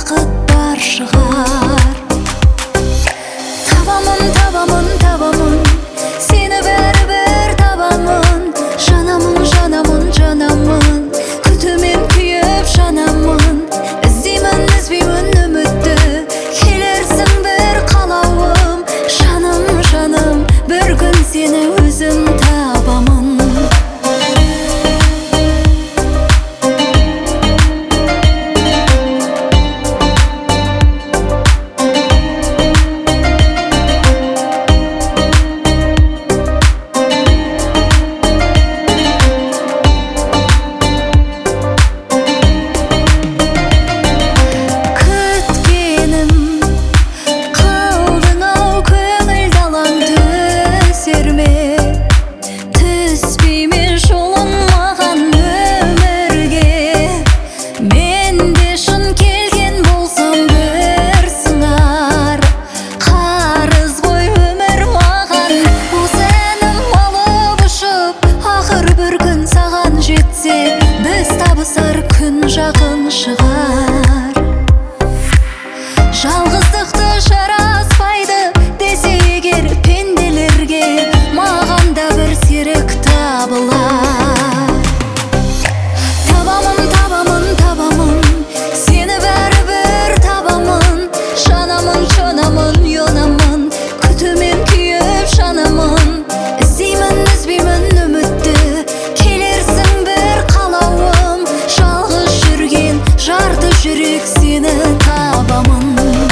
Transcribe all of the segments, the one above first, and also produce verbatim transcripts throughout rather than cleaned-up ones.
бақыт бар шығар. Табамын, табамын, табамын, сені бәрібір табамын. Жанамын, жанамын, жанамын, күтумен күйіп жанамын. Іздеймін, іздеймін үмітті, келерсің бір қалауым. Жаным, жаным, бір күн сені өзім табамын. Біз табысар күн жақын шығар. Жалғыздықты жараспайды десе егер пенделерге, маған да бір серік табылар. Табамын, табамын, табамын, сені бәрібір табамын. Жанамын, жанамын, ұянамын, күтумен күйіп жанамын. Іздеймін, іздеймін үмітті, келерсің бір қалауым. Жалғыз жүрген жарты жүрек сені табамын.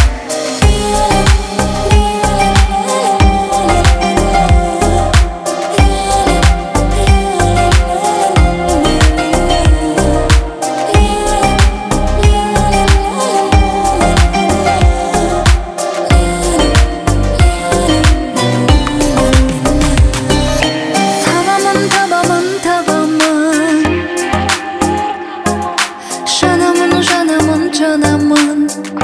Жанамын,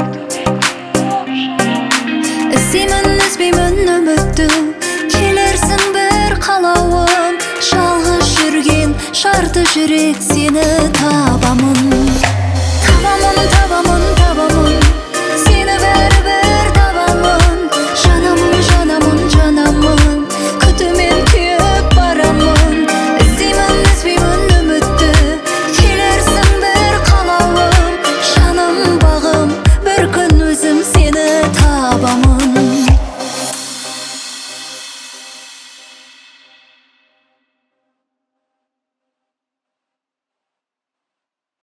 іздеймін, іздеймін үмітті, келерсің бір қалауым. Жалғыз жүрген жарты жүрек сені табамын.